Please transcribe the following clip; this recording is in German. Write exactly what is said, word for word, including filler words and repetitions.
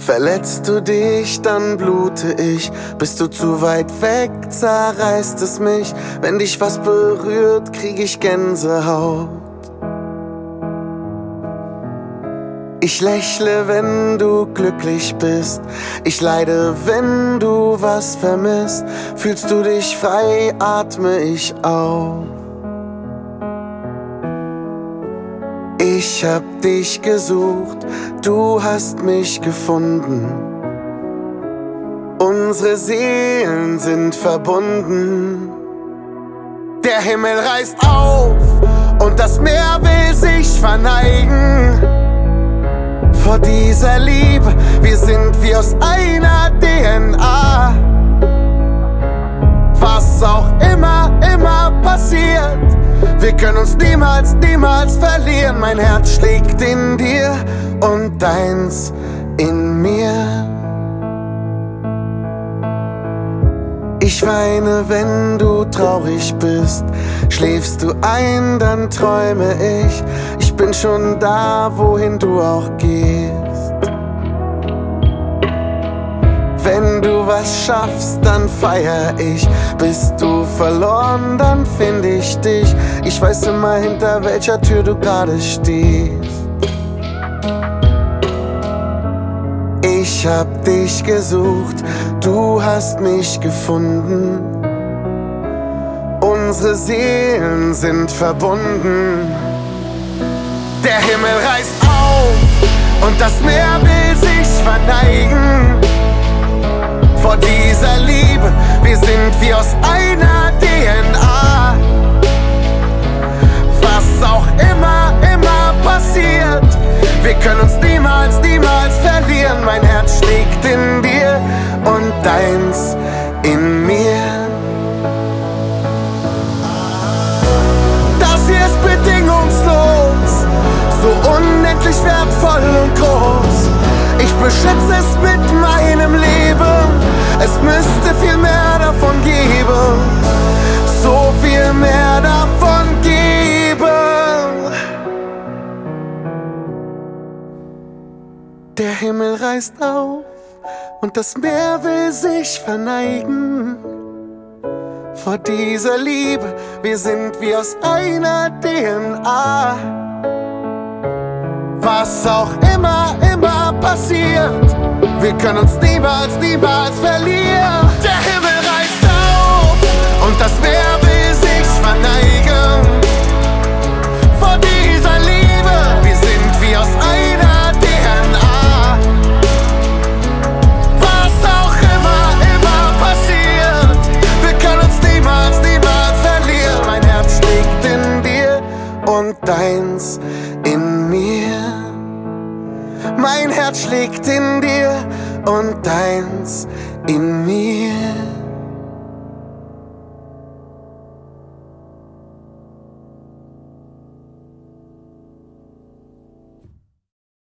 Verletzt du dich, dann blute ich. Bist du zu weit weg, zerreißt es mich. Wenn dich was berührt, krieg ich Gänsehaut. Ich lächle, wenn du glücklich bist. Ich leide, wenn du was vermisst. Fühlst du dich frei, atme ich auf. Ich hab dich gesucht, du hast mich gefunden. Unsere Seelen sind verbunden. Der Himmel reißt auf und das Meer will sich verneigen vor dieser Liebe. Wir sind wie aus einer D N A. Was auch immer, immer passiert, wir können uns niemals, niemals verlieren. Mein Herz schlägt in dir und deins in mir. Ich weine, wenn du traurig bist. Schläfst du ein, dann träume ich. Ich bin schon da, wohin du auch gehst. Wenn du was schaffst, dann feier ich. Bist du verloren, dann find ich dich. Ich weiß immer, hinter welcher Tür du gerade stehst. Ich hab dich gesucht, du hast mich gefunden. Unsere Seelen sind verbunden. Der Himmel reißt auf und das Meer will sich verneigen vor dieser Liebe. Wir sind wie aus einer D N A. Was auch immer, immer passiert, wir können uns niemals, niemals verlieren. Mein Herz schlägt in dir und deins in mir. Das hier ist bedingungslos, so unendlich wertvoll und groß. Ich beschütze es mit meinem Leben. Es müsste viel mehr davon geben, so viel mehr davon geben. Der Himmel reißt auf und das Meer will sich verneigen vor dieser Liebe. Wir sind wie aus einer D N A. Was auch immer, immer passiert, wir können uns niemals, niemals verlieren. Der Himmel reißt auf und das Meer will sich verneigen vor dieser Liebe. Wir sind wie aus einer D N A. Was auch immer, immer passiert, wir können uns niemals, niemals verlieren. Mein Herz schlägt in dir und deins in mir. Mein Herz schlägt in dir und deins in mir.